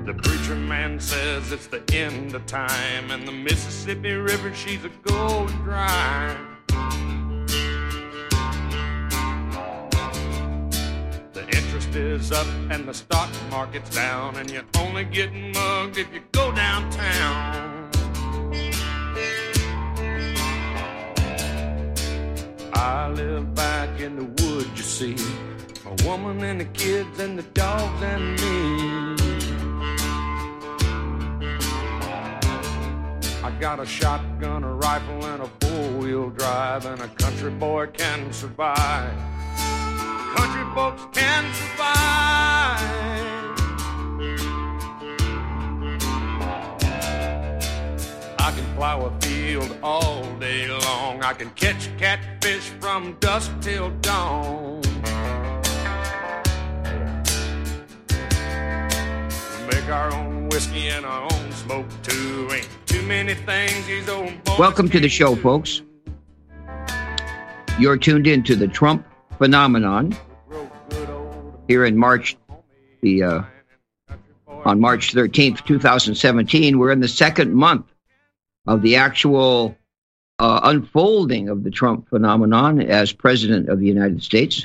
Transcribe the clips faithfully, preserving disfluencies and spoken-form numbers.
The preacher man says it's the end of time, and the Mississippi River, she's a going dry. The interest is up and the stock market's down, and you're only getting mugged if you go downtown. I live back in the woods, you see, a woman and the kids and the dogs and me. I got a shotgun, a rifle, and a four-wheel drive, and a country boy can survive. Country folks can survive. I can plow a field all day long. I can catch catfish from dusk till dawn. Make our own whiskey and our own smoke too. Ain't too many things these old boys. Welcome to the show, folks. You're tuned in to the Trump phenomenon here in March, the uh, on March thirteenth, twenty seventeen. We're in the second month of the actual uh, unfolding of the Trump phenomenon as president of the United States.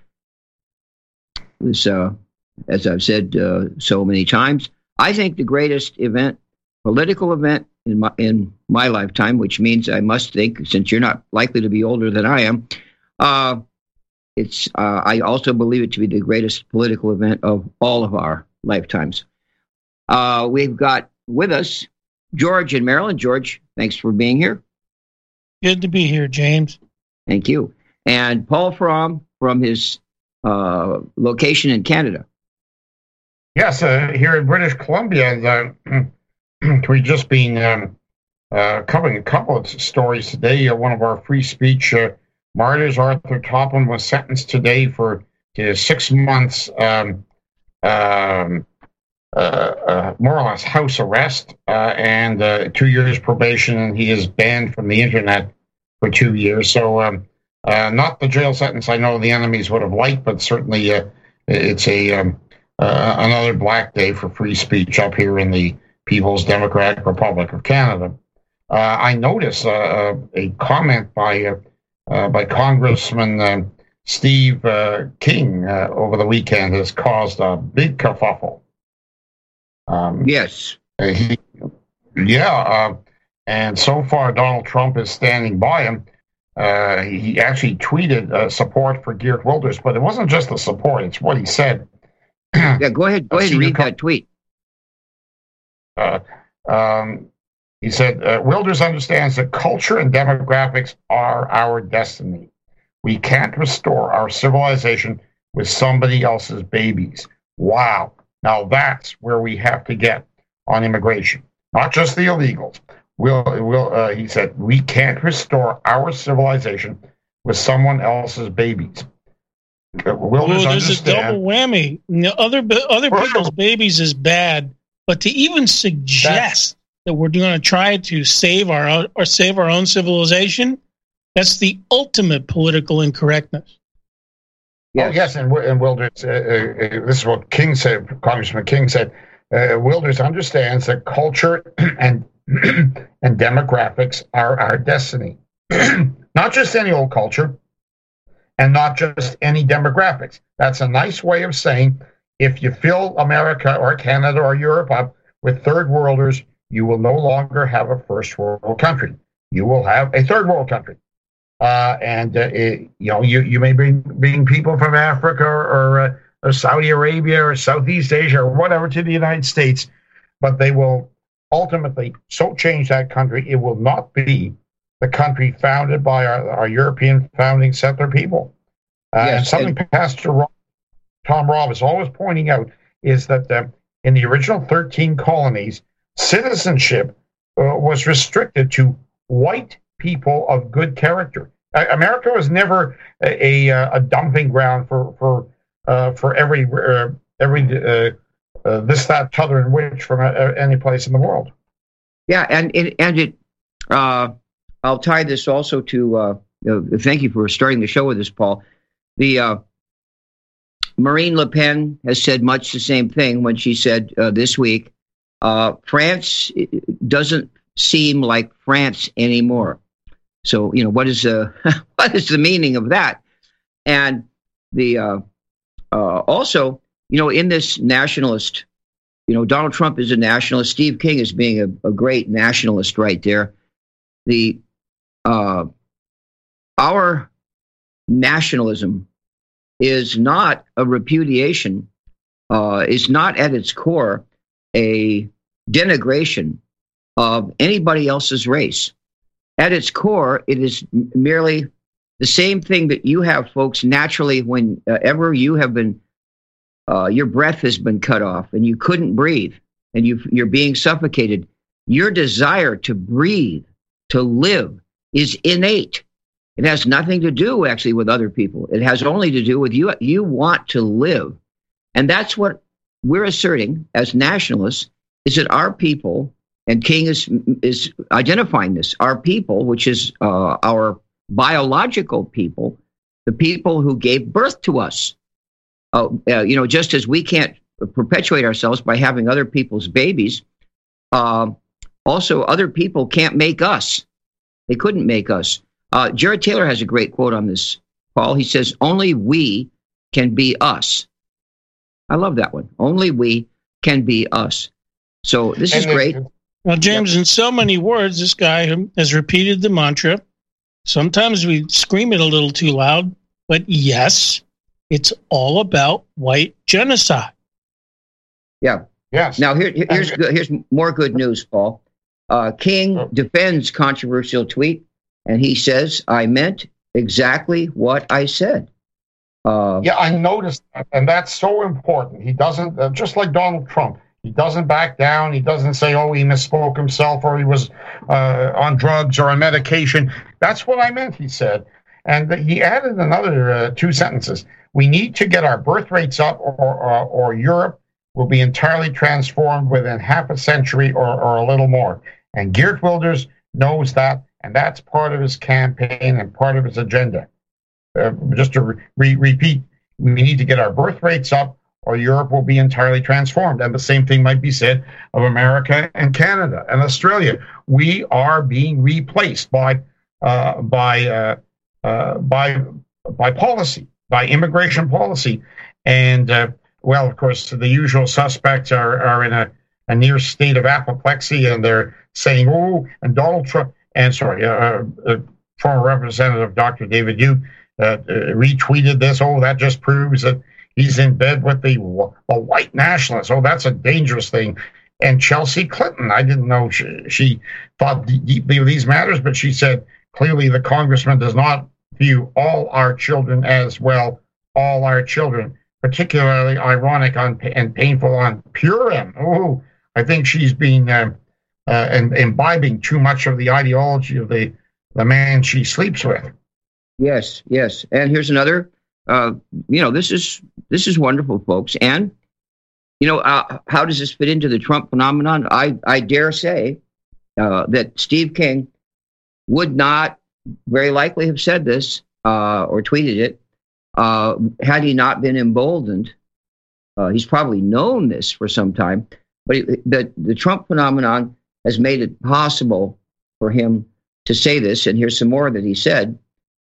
This, uh, as I've said uh, so many times, I think the greatest event, political event in my in my lifetime, which means I must think, since you're not likely to be older than I am, uh, it's uh, I also believe it to be the greatest political event of all of our lifetimes. Uh, we've got with us George in Maryland. George, thanks for being here. Good to be here, James. Thank you. And Paul Fromm from his uh, location in Canada. Yes, uh, here in British Columbia, uh, we've just been um, uh, covering a couple of stories today. Uh, one of our free speech uh, martyrs, Arthur Toplin, was sentenced today for to six months, um, um, uh, uh, more or less house arrest uh, and uh, two years probation, and he is banned from the internet for two years. So, um, uh, not the jail sentence I know the enemies would have liked, but certainly uh, it's a um, uh, another black day for free speech up here in the People's Democratic Republic of Canada. Uh, I noticed uh, a comment by uh, uh, by Congressman uh, Steve uh, King uh, over the weekend has caused a big kerfuffle. Um, yes. Uh, he, yeah, uh, and so far Donald Trump is standing by him. Uh, he actually tweeted uh, support for Geert Wilders, but it wasn't just the support; it's what he said. Yeah, go ahead. Go ahead and read that tweet. Uh, um, he said, uh, Wilders understands that culture and demographics are our destiny. We can't restore our civilization with somebody else's babies. Wow. Now that's where we have to get on immigration, not just the illegals. We'll, we'll, uh, he said, we can't restore our civilization with someone else's babies. Uh, Wilders well, there's understand- a double whammy. You know, other other people's babies is bad, but to even suggest that's, that we're going to try to save our own, or save our own civilization, that's the ultimate political incorrectness. Yes, oh, yes, and, and Wilders, uh, uh, this is what King said, Congressman King said, uh, Wilders understands that culture and and demographics are our destiny. Not just any old culture, and not just any demographics. That's a nice way of saying, if you fill America or Canada or Europe up with third worlders, you will no longer have a first world country. You will have a third world country. Uh, and, uh, it, you know, you, you may bring, bring people from Africa or, or, uh, or Saudi Arabia or Southeast Asia or whatever to the United States, but they will ultimately so change that country, it will not be the country founded by our, our European founding settler people. Uh, yes, and something and- Pastor Rob, Tom Robb is always pointing out is that uh, in the original thirteen colonies, citizenship uh, was restricted to white people of good character. Uh, America was never a, a, a dumping ground for for uh, for every uh, every uh, uh, this, that, t'other, and which from uh, any place in the world. Yeah, and it, and it. Uh, I'll tie this also to. Uh, you know, thank you for starting the show with this, Paul. The uh, Marine Le Pen has said much the same thing when she said uh, this week, uh, France doesn't seem like France anymore. So, you know, what is uh, what is the meaning of that? And the uh, uh, also, you know, in this nationalist, you know, Donald Trump is a nationalist. Steve King is being a, a great nationalist right there. The uh, our nationalism is not a repudiation, uh, is not at its core a denigration of anybody else's race. At its core, it is merely the same thing that you have, folks, naturally whenever you have been, uh, your breath has been cut off and you couldn't breathe and you you're being suffocated. Your desire to breathe, to live, is innate. It has nothing to do, actually, with other people. It has only to do with you. You want to live. And that's what we're asserting as nationalists, is that our people, and King is is identifying this, our people, which is uh, our biological people, the people who gave birth to us. Uh, uh, you know, just as we can't perpetuate ourselves by having other people's babies, uh, also other people can't make us. They couldn't make us. Uh, Jared Taylor has a great quote on this, Paul. He says, only we can be us. I love that one. Only we can be us. So this is great. Well, James, in so many words, this guy has repeated the mantra. Sometimes we scream it a little too loud, but yes, it's all about white genocide. Yeah. Yes. Now, here, here's here's more good news, Paul. Uh, King oh. defends controversial tweet. And he says, I meant exactly what I said. Uh, yeah, I noticed that. And that's so important. He doesn't, uh, just like Donald Trump, he doesn't back down. He doesn't say, oh, he misspoke himself or he was uh, on drugs or on medication. That's what I meant, he said. And he added another uh, two sentences. We need to get our birth rates up or, or, or Europe will be entirely transformed within half a century or, or a little more. And Geert Wilders knows that. And that's part of his campaign and part of his agenda. Uh, just to re- repeat, we need to get our birth rates up or Europe will be entirely transformed. And the same thing might be said of America and Canada and Australia. We are being replaced by uh, by uh, uh, by by policy, by immigration policy. And, uh, well, of course, the usual suspects are, are in a, a near state of apoplexy, and they're saying, oh, and Donald Trump... And sorry, uh, uh, former Representative Doctor David Yu uh, uh, retweeted this. Oh, that just proves that he's in bed with the, the white nationalists. Oh, that's a dangerous thing. And Chelsea Clinton, I didn't know she, she thought deeply of these matters, but she said clearly the congressman does not view all our children as, well, all our children. Particularly ironic on, and painful on Purim. Oh, I think she's been... Uh, Uh, and imbibing too much of the ideology of the, the man she sleeps with. Yes, yes. And here's another, uh, you know, this is this is wonderful, folks. And, you know, uh, how does this fit into the Trump phenomenon? I, I dare say uh, that Steve King would not very likely have said this uh, or tweeted it uh, had he not been emboldened. Uh, he's probably known this for some time, but it, the, the Trump phenomenon has made it possible for him to say this. And here's some more that he said.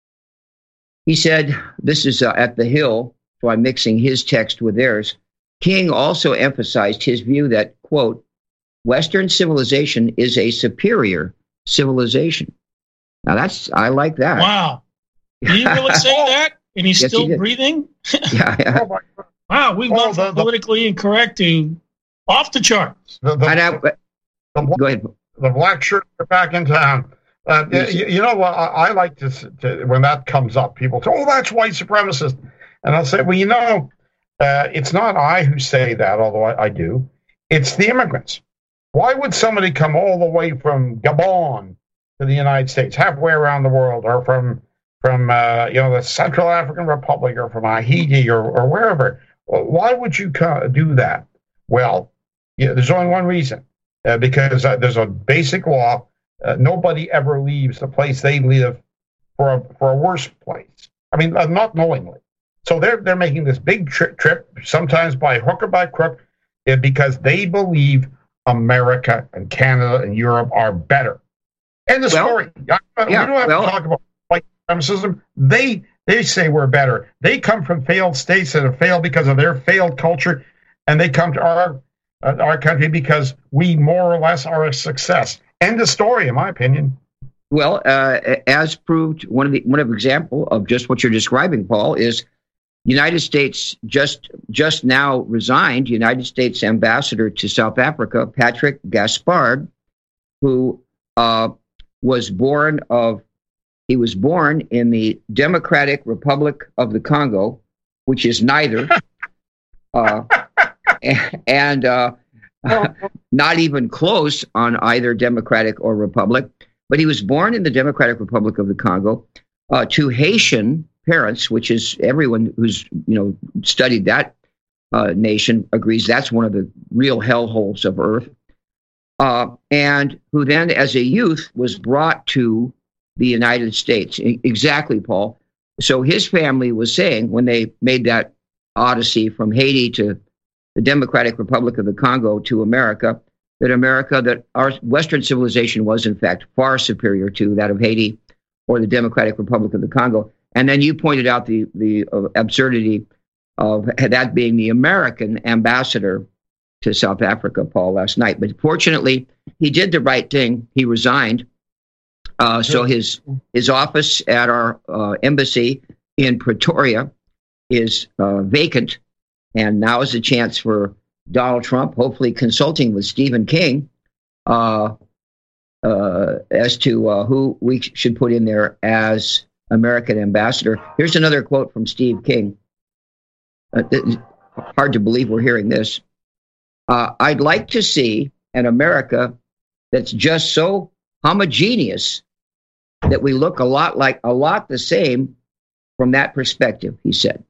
He said, this is uh, at the Hill, so I'm mixing his text with theirs. King also emphasized his view that, quote, Western civilization is a superior civilization. Now that's, I like that. Wow. Did he really say that? And he's yes, still he breathing? Yeah, yeah. Wow, we've oh, gone from the, the, politically incorrect to off the charts. The, the, I, the, the, go ahead. The black shirts are back in town. Uh, yes. you, you know what? I, I like to, to, when that comes up, people say, oh, that's white supremacist. And I'll say, well, you know, uh, it's not I who say that, although I, I do. It's the immigrants. Why would somebody come all the way from Gabon to the United States, halfway around the world, or from from uh, you know the Central African Republic, or from Haiti, or, or wherever? Why would you co- do that? Well, yeah, there's only one reason, uh, because uh, there's a basic law. Uh, nobody ever leaves the place they live for a, for a worse place. I mean, uh, not knowingly. So they're they're making this big tri- trip, sometimes by hook or by crook, eh, because they believe America and Canada and Europe are better. End of Well, story. I, yeah, we don't have well, to talk about white supremacism. They they say we're better. They come from failed states that have failed because of their failed culture, and they come to our uh, our country because we more or less are a success. End of story, in my opinion. Well, uh, as proved, one of the one of the example of just what you're describing, Paul, is United States just just now resigned United States ambassador to South Africa, Patrick Gaspard, who uh, was born of he was born in the Democratic Republic of the Congo, which is neither, uh, and uh, not even close on either Democratic or Republic. But he was born in the Democratic Republic of the Congo uh, to Haitian parents, which is everyone who's you know studied that uh, nation agrees that's one of the real hellholes of Earth. Uh, and who then, as a youth, was brought to the United States. I- exactly, Paul. So his family was saying when they made that odyssey from Haiti to the Democratic Republic of the Congo to America, that America, that our Western civilization was, in fact, far superior to that of Haiti or the Democratic Republic of the Congo. And then you pointed out the, the uh, absurdity of that being the American ambassador to South Africa, Paul, last night. But fortunately, he did the right thing. He resigned. Uh, so his his office at our uh, embassy in Pretoria is uh, vacant. And now is a chance for Donald Trump, hopefully consulting with Stephen King, uh, uh, as to uh, who we should put in there as American ambassador. Here's another quote from Steve King. Uh, hard to believe we're hearing this. Uh, I'd like to see an America that's just so homogeneous that we look a lot like a lot the same from that perspective, he said.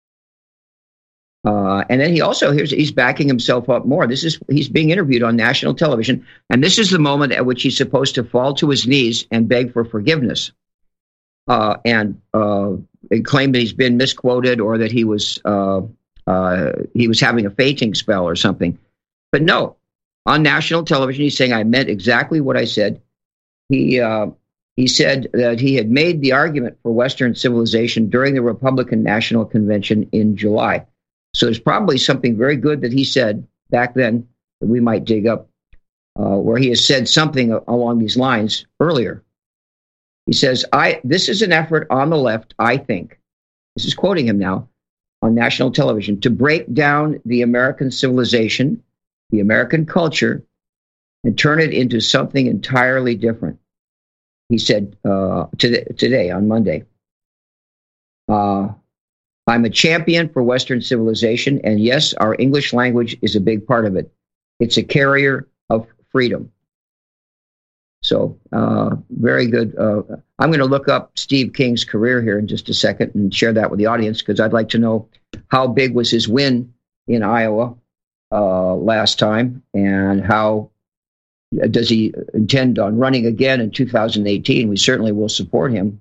Uh, and then he also here's he's backing himself up more. This is he's being interviewed on national television, and this is the moment at which he's supposed to fall to his knees and beg for forgiveness, uh, and, uh, and claim that he's been misquoted or that he was uh, uh, he was having a fainting spell or something. But no, on national television, he's saying I meant exactly what I said. He uh, he said that he had made the argument for Western civilization during the Republican National Convention in July. So there's probably something very good that he said back then that we might dig up, uh, where he has said something along these lines earlier. He says, "I this is an effort on the left, I think," this is quoting him now on national television, "to break down the American civilization, the American culture, and turn it into something entirely different." He said uh, today, today on Monday. Uh, I'm a champion for Western civilization, and yes, our English language is a big part of it. It's a carrier of freedom. So, uh, very good. Uh, I'm going to look up Steve King's career here in just a second and share that with the audience, because I'd like to know how big was his win in Iowa uh, last time, and how does he intend on running again in two thousand eighteen? We certainly will support him.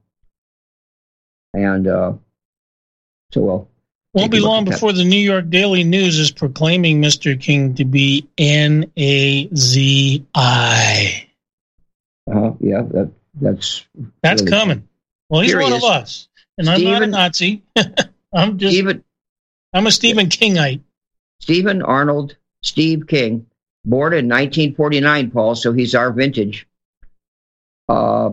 And uh, so, well, won't be long before the New York Daily News is proclaiming Mister King to be N A Z I. Uh, yeah, that, that's that's really coming. Cool. Well, he's one of us, and Stephen, I'm not a Nazi. I'm just Stephen, I'm a Stephen Kingite. Stephen Arnold, Steve King, born in nineteen forty-nine, Paul. So he's our vintage. Uh,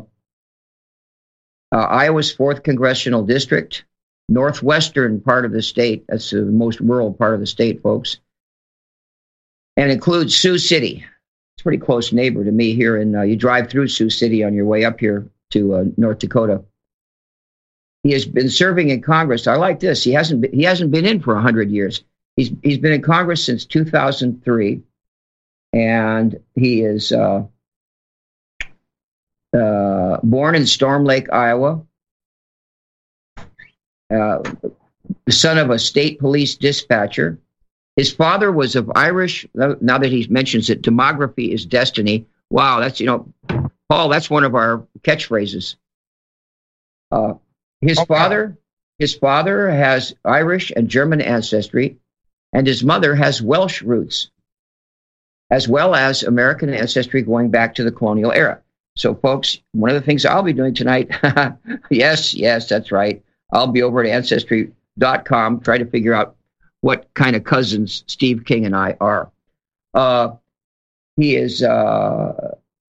uh, Iowa's fourth congressional district. Northwestern part of the state. That's the most rural part of the state, folks. And includes Sioux City. It's a pretty close neighbor to me here. And uh, you drive through Sioux City on your way up here to uh, North Dakota. He has been serving in Congress. I like this. He hasn't been, he hasn't been in for one hundred years. He's he's been in Congress since two thousand three. And he is uh, uh, born in Storm Lake, Iowa. Uh, the son of a state police dispatcher. His father was of Irish, now that he mentions it, demography is destiny. Wow, that's, you know, Paul, that's one of our catchphrases. Uh, his okay. father His father has Irish and German ancestry, and his mother has Welsh roots, as well as American ancestry going back to the colonial era. So, folks, one of the things I'll be doing tonight, yes, yes, that's right. I'll be over at Ancestry dot com, try to figure out what kind of cousins Steve King and I are. Uh, he is, uh,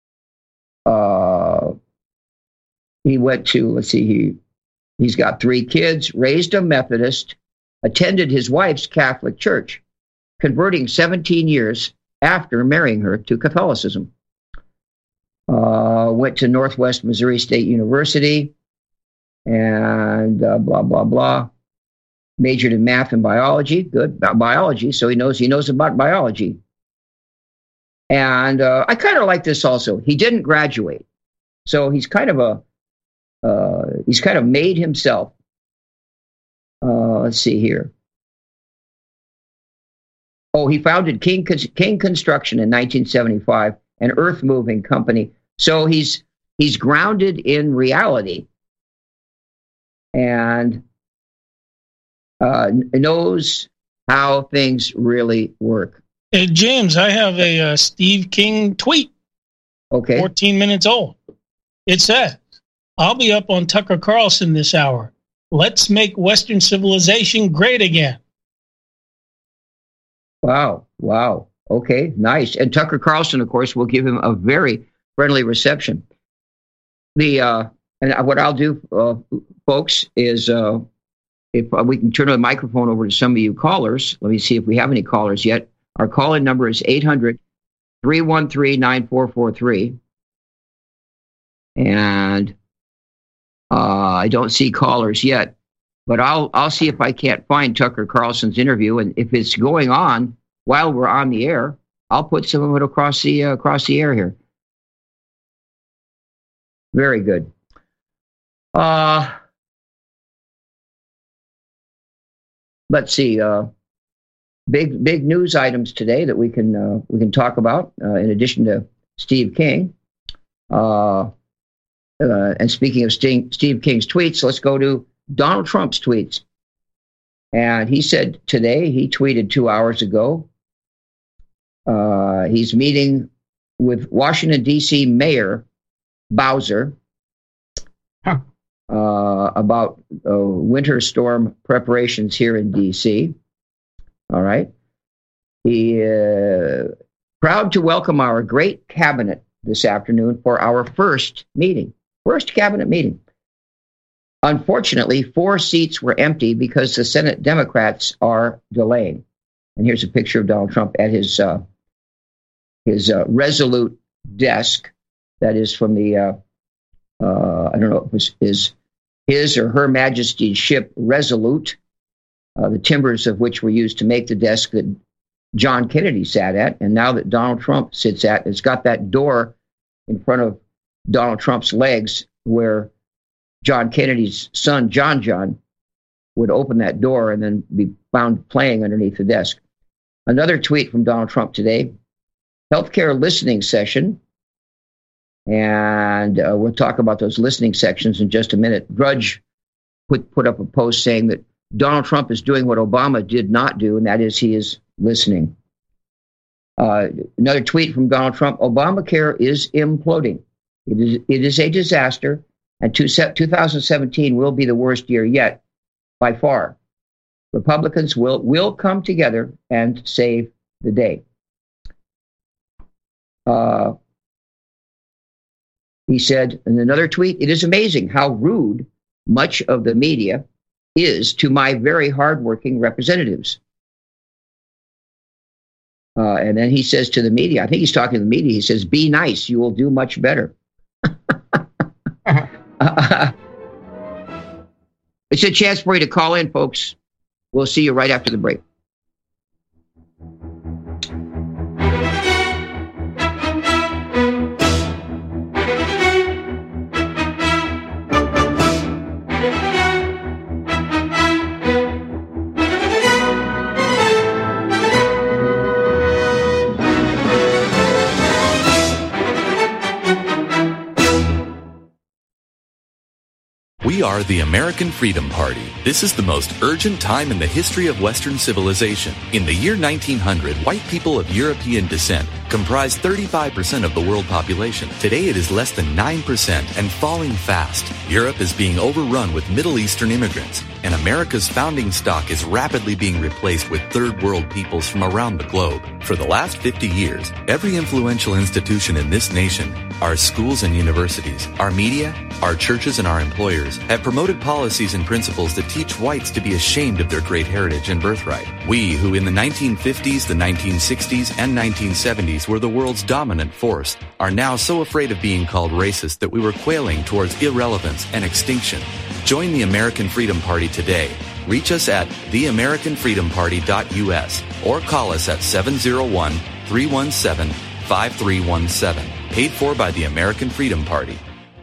uh, he went to, let's see, he, he's got three kids, raised a Methodist, attended his wife's Catholic church, converting seventeen years after marrying her to Catholicism. Uh, went to Northwest Missouri State University and uh, blah, blah, blah. Majored in math and biology. Good, biology, so he knows he knows about biology. And uh, I kind of like this also. He didn't graduate, so he's kind of a uh, he's kind of made himself. Uh, let's see here. Oh, he founded King King Construction in nineteen seventy-five, an earth moving company. So he's he's grounded in reality, and uh, knows how things really work. Hey, James, I have a uh, Steve King tweet. Okay. fourteen minutes old. It says, I'll be up on Tucker Carlson this hour. Let's make Western civilization great again. Wow. Wow. Okay. Nice. And Tucker Carlson, of course, will give him a very friendly reception. The uh, and what I'll do, uh, folks, is uh, if we can turn the microphone over to some of you callers. Let me see if we have any callers yet. Our call-in number is eight hundred, three one three, nine four four three. And uh, I don't see callers yet, but I'll I'll see if I can't find Tucker Carlson's interview, and if it's going on while we're on the air, I'll put some of it across the uh, across the air here. Very good. Uh, let's see. Uh, big big news items today that we can uh, we can talk about uh, in addition to Steve King. Uh, uh, and speaking of Steve, Steve King's tweets, let's go to Donald Trump's tweets. And he said today, he tweeted two hours ago, uh, he's meeting with Washington, D C Mayor Bowser huh. uh, about uh, winter storm preparations here in D C. All right. He uh, proud to welcome our great cabinet this afternoon for our first meeting, first cabinet meeting. Unfortunately, four seats were empty because the Senate Democrats are delaying. And here's a picture of Donald Trump at his uh, his uh, Resolute desk. That is from the, uh, uh, I don't know if it was his, his or Her Majesty's ship Resolute, uh, the timbers of which were used to make the desk that John Kennedy sat at, and now that Donald Trump sits at. It's got that door in front of Donald Trump's legs where John Kennedy's son, John John, would open that door and then be found playing underneath the desk. Another tweet from Donald Trump today, healthcare listening session. And uh, we'll talk about those listening sections in just a minute. Drudge put, put up a post saying that Donald Trump is doing what Obama did not do, and that is he is listening. Uh, another tweet from Donald Trump, Obamacare is imploding. It is, it is a disaster, and two thousand seventeen will be the worst year yet, by far. Republicans will, will come together and save the day. Uh, he said in another tweet, it is amazing how rude much of the media is to my very hardworking representatives. Uh, and then he says to the media, I think he's talking to the media, he says, be nice, you will do much better. uh, it's a chance for you to call in, folks. We'll see you right after the break. We are the American Freedom Party. This is the most urgent time in the history of Western civilization. In the year nineteen hundred, white people of European descent comprised thirty-five percent of the world population. Today it is less than nine percent and falling fast. Europe is being overrun with Middle Eastern immigrants, and America's founding stock is rapidly being replaced with third world peoples from around the globe. For the last fifty years, every influential institution in this nation, our schools and universities, our media, our churches and our employers have promoted policies and principles that teach whites to be ashamed of their great heritage and birthright. We, who in the nineteen fifties, the nineteen sixties, and nineteen seventies were the world's dominant force, are now so afraid of being called racist that we were quailing towards irrelevance and extinction. Join the American Freedom Party today. Reach us at the american freedom party dot u s or call us at seven oh one, three one seven, five three one seven. Paid for by the American Freedom Party.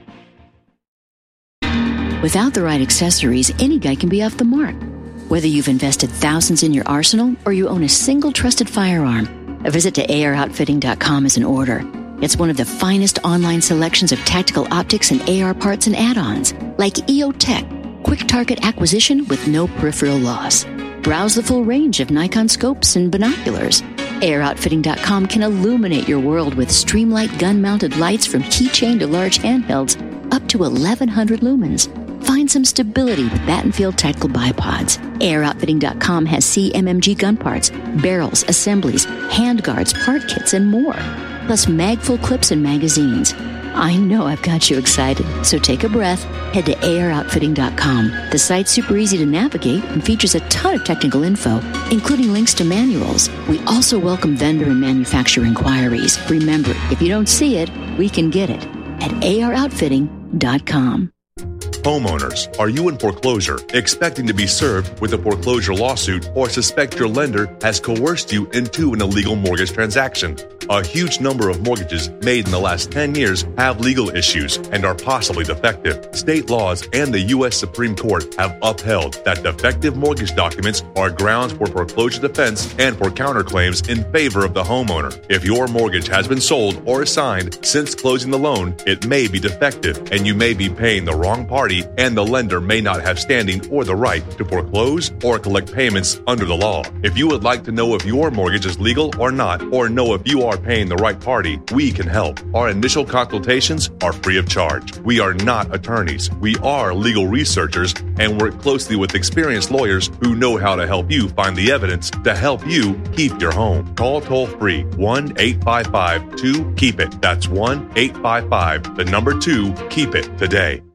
Without the right accessories, any guy can be off the mark. Whether you've invested thousands in your arsenal or you own a single trusted firearm, a visit to A R outfitting dot com is in order. It's one of the finest online selections of tactical optics and A R parts and add-ons, like E O Tech, quick target acquisition with no peripheral loss. Browse the full range of Nikon scopes and binoculars. A R outfitting dot com can illuminate your world with Streamlight gun-mounted lights from keychain to large handhelds up to eleven hundred lumens. Find some stability with Battenfield Tactical Bipods. A R outfitting dot com has C M M G gun parts, barrels, assemblies, handguards, part kits, and more. Plus mag-full clips and magazines. I know I've got you excited, so take a breath. Head to A R outfitting dot com. The site's super easy to navigate and features a ton of technical info, including links to manuals. We also welcome vendor and manufacturer inquiries. Remember, if you don't see it, we can get it at A R outfitting dot com. Homeowners, are you in foreclosure, expecting to be served with a foreclosure lawsuit, or suspect your lender has coerced you into an illegal mortgage transaction? A huge number of mortgages made in the last ten years have legal issues and are possibly defective. State laws and the U S Supreme Court have upheld that defective mortgage documents are grounds for foreclosure defense and for counterclaims in favor of the homeowner. If your mortgage has been sold or assigned since closing the loan, it may be defective and you may be paying the wrong party, and the lender may not have standing or the right to foreclose or collect payments under the law. If you would like to know if your mortgage is legal or not, or know if you are paying the right party, we can help. Our initial consultations are free of charge. We are not attorneys. We are legal researchers and work closely with experienced lawyers who know how to help you find the evidence to help you keep your home. Call toll free one eight five five two keep it. That's one eight five five, the number two, keep it today.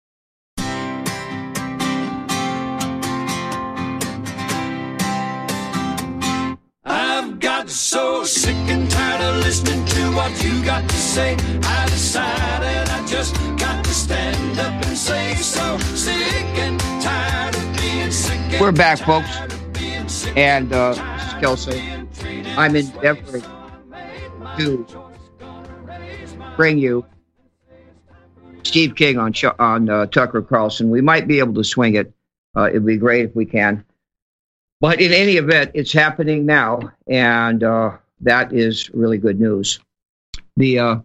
So sick and tired of listening to what you got to say. I decided I just got to stand up and say so. Sick and tired of being sick. We're back, folks. And uh, Kelso, I'm endeavoring to bring you Steve King on on uh, Tucker Carlson. We might be able to swing it. Uh, it'd be great if we can. But in any event, it's happening now, and uh, that is really good news. The uh,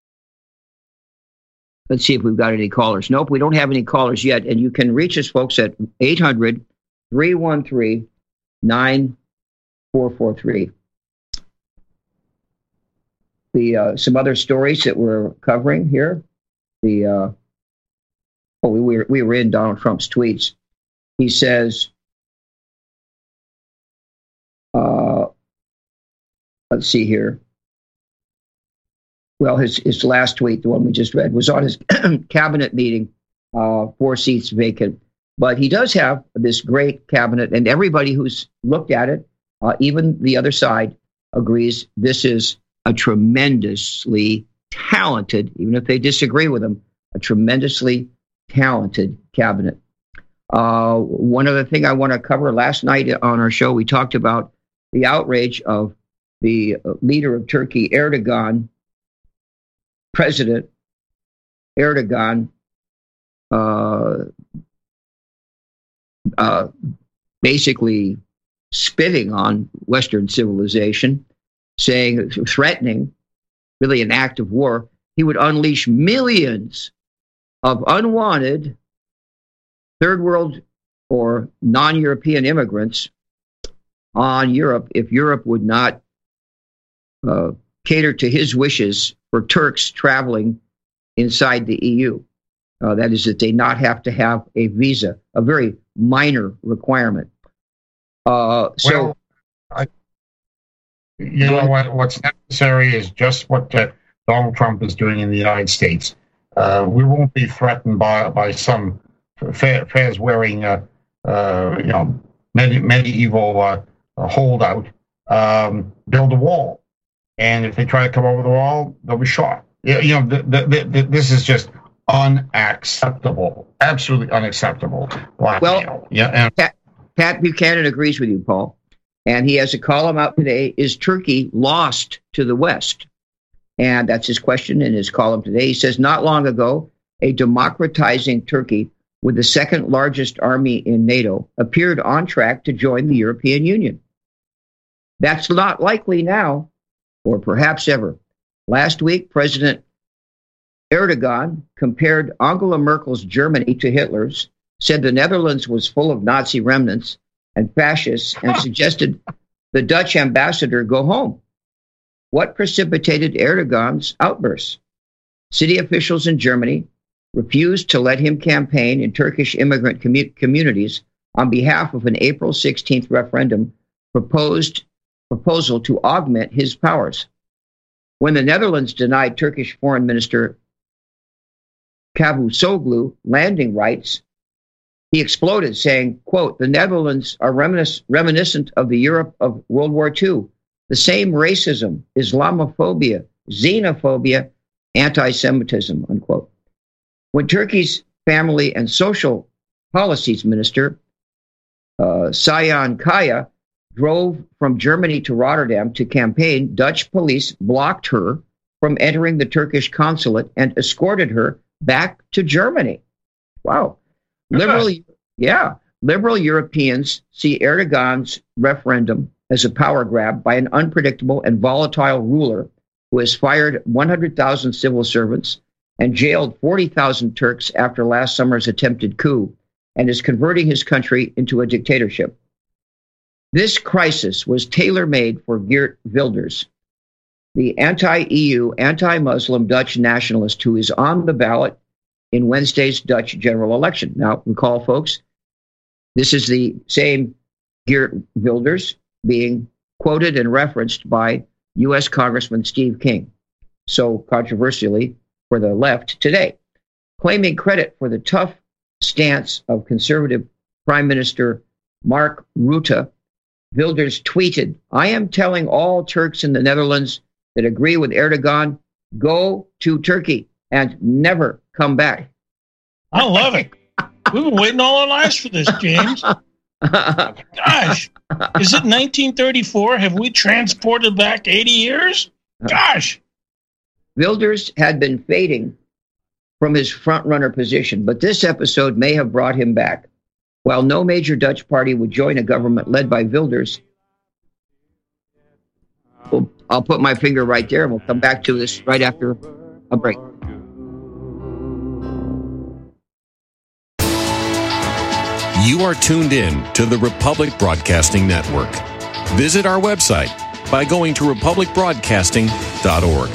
let's see if we've got any callers. Nope, we don't have any callers yet, and you can reach us, folks, at eight hundred, three one three, nine four four three. The uh, some other stories that we're covering here. The uh, oh, we were we were in Donald Trump's tweets. He says. Uh, let's see here. Well, his, his last tweet, the one we just read, was on his cabinet meeting, uh, four seats vacant. But he does have this great cabinet, and everybody who's looked at it, uh, even the other side, agrees this is a tremendously talented, even if they disagree with him, a tremendously talented cabinet. Uh, one other thing I want to cover, last night on our show, we talked about the outrage of the leader of Turkey, Erdogan, President Erdogan, uh, uh, basically spitting on Western civilization, saying, threatening, really an act of war, he would unleash millions of unwanted third world or non-European immigrants on Europe if Europe would not uh, cater to his wishes for Turks traveling inside the E U. Uh, that is, that they not have to have a visa, a very minor requirement. Uh, so, well, I, you know what? What's necessary is just what uh, Donald Trump is doing in the United States. Uh, we won't be threatened by by some fez wearing, uh, uh, you know, medi- medieval uh, holdout. Um, build a wall, and if they try to come over the wall, they'll be shot. You know, the, the, the, this is just unacceptable, absolutely unacceptable. Blackmail. Well, yeah, and- Pat, Pat Buchanan agrees with you, Paul, and he has a column out today, Is Turkey Lost to the West? And that's his question in his column today. He says, not long ago, a democratizing Turkey with the second largest army in NATO appeared on track to join the European Union. That's not likely now, or perhaps ever. Last week, President Erdogan compared Angela Merkel's Germany to Hitler's, said the Netherlands was full of Nazi remnants and fascists, and suggested the Dutch ambassador go home. What precipitated Erdogan's outbursts? City officials in Germany refused to let him campaign in Turkish immigrant commu- communities on behalf of an April sixteenth referendum proposed proposal to augment his powers. When the Netherlands denied Turkish Foreign Minister Cavusoglu landing rights, he exploded, saying, quote, the Netherlands are reminis- reminiscent of the Europe of World War Two. The same racism, Islamophobia, xenophobia, anti-Semitism, unquote. When Turkey's Family and Social Policies Minister, uh, Sayan Kaya, drove from Germany to Rotterdam to campaign, Dutch police blocked her from entering the Turkish consulate and escorted her back to Germany. Wow. Liberal, yeah, liberal Europeans see Erdogan's referendum as a power grab by an unpredictable and volatile ruler who has fired one hundred thousand civil servants and jailed forty thousand Turks after last summer's attempted coup, and is converting his country into a dictatorship. This crisis was tailor-made for Geert Wilders, the anti-E U, anti-Muslim Dutch nationalist who is on the ballot in Wednesday's Dutch general election. Now, recall, folks, this is the same Geert Wilders being quoted and referenced by U S Congressman Steve King, so controversially for the left today, claiming credit for the tough stance of conservative Prime Minister Mark Rutte. Wilders tweeted, I am telling all Turks in the Netherlands that agree with Erdogan, go to Turkey and never come back. I love it. We've been waiting all our lives for this, James. Gosh, is it nineteen thirty-four? Have we transported back eighty years? Gosh. Wilders had been fading from his front-runner position, but this episode may have brought him back. While no major Dutch party would join a government led by Wilders, well, I'll put my finger right there, and we'll come back to this right after a break. You are tuned in to the Republic Broadcasting Network. Visit our website by going to republic broadcasting dot org.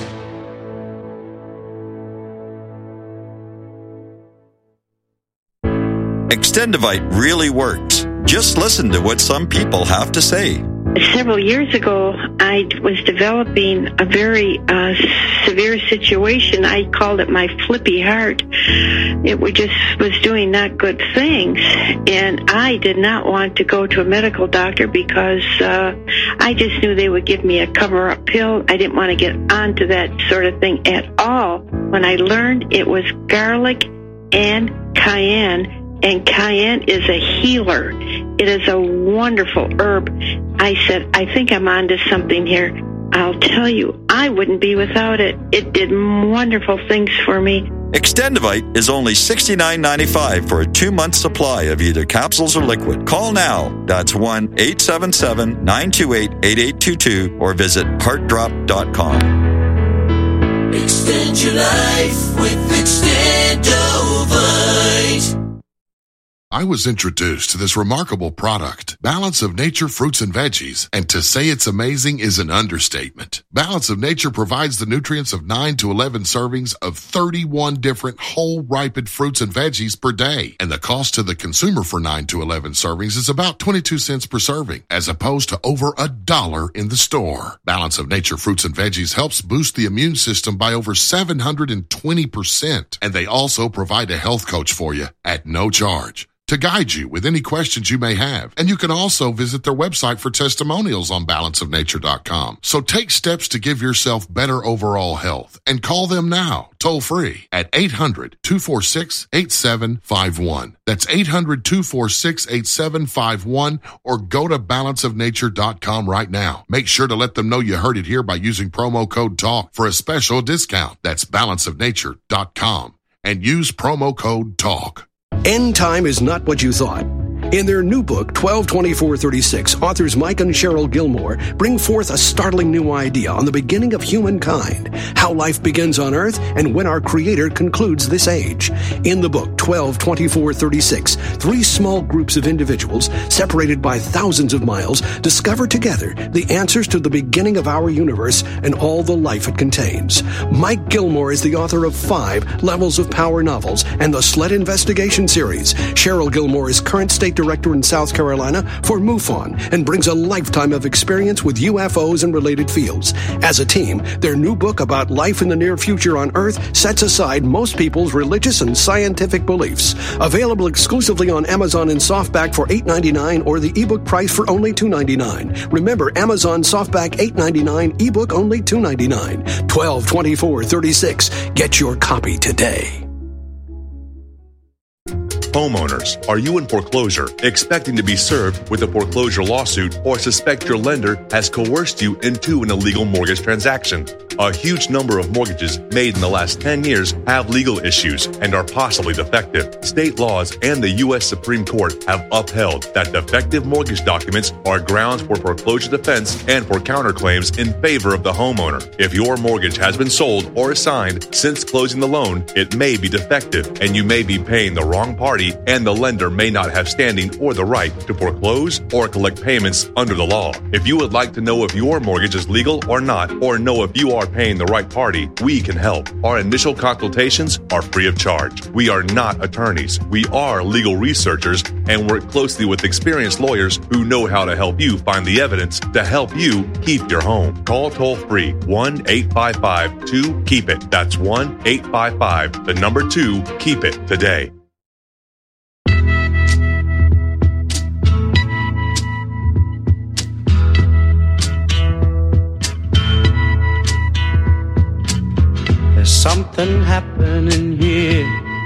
Extendivite really works. Just listen to what some people have to say. Several years ago, I was developing a very uh, severe situation. I called it my flippy heart. It was just was doing not good things, and I did not want to go to a medical doctor because uh, I just knew they would give me a cover-up pill. I didn't want to get onto that sort of thing at all. When I learned it was garlic and cayenne, and cayenne is a healer. It is a wonderful herb. I said, I think I'm onto something here. I'll tell you, I wouldn't be without it. It did wonderful things for me. Extendivite is only sixty-nine ninety-five for a two-month supply of either capsules or liquid. Call now. That's one eight seven seven, nine two eight, eight eight two two or visit heart drop dot com. Extend your life with Extendivite. I was introduced to this remarkable product, Balance of Nature Fruits and Veggies, and to say it's amazing is an understatement. Balance of Nature provides the nutrients of nine to eleven servings of thirty-one different whole ripened fruits and veggies per day, and the cost to the consumer for nine to eleven servings is about twenty-two cents per serving, as opposed to over a dollar in the store. Balance of Nature Fruits and Veggies helps boost the immune system by over seven hundred twenty percent, and they also provide a health coach for you at no charge to guide you with any questions you may have. And you can also visit their website for testimonials on balance of nature dot com. So take steps to give yourself better overall health and call them now, toll free at eight hundred, two four six, eight seven five one. That's eight hundred, two four six, eight seven five one, or go to balance of nature dot com right now. Make sure to let them know you heard it here by using promo code TALK for a special discount. That's balance of nature dot com and use promo code TALK. End time is not what you thought. In their new book, twelve twenty-four thirty-six, authors Mike and Cheryl Gilmore bring forth a startling new idea on the beginning of humankind, how life begins on Earth, and when our Creator concludes this age. In the book, twelve twenty-four thirty-six, three small groups of individuals, separated by thousands of miles, discover together the answers to the beginning of our universe and all the life it contains. Mike Gilmore is the author of five Levels of Power novels and the Sled Investigation series. Cheryl Gilmore is current state director in South Carolina for MUFON and brings a lifetime of experience with U F Os and related fields. As a team, their new book about life in the near future on Earth sets aside most people's religious and scientific beliefs. Available exclusively on Amazon in softback for eight dollars and ninety-nine cents or the ebook price for only two dollars and ninety-nine cents. Remember, Amazon softback eight dollars and ninety-nine cents, ebook only two dollars and ninety-nine cents. twelve twenty-four thirty-six. Get your copy today. Homeowners, are you in foreclosure, expecting to be served with a foreclosure lawsuit, or suspect your lender has coerced you into an illegal mortgage transaction? A huge number of mortgages made in the last ten years have legal issues and are possibly defective. State laws and the U S Supreme Court have upheld that defective mortgage documents are grounds for foreclosure defense and for counterclaims in favor of the homeowner. If your mortgage has been sold or assigned since closing the loan, it may be defective and you may be paying the wrong party, and the lender may not have standing or the right to foreclose or collect payments under the law. If you would like to know if your mortgage is legal or not, or know if you are paying the right party, we can help. Our initial consultations are free of charge. We are not attorneys. We are legal researchers and work closely with experienced lawyers who know how to help you find the evidence to help you keep your home. Call toll free one eight five five two keep it. That's one eight five five, the number two, keep it today. There's something happening here.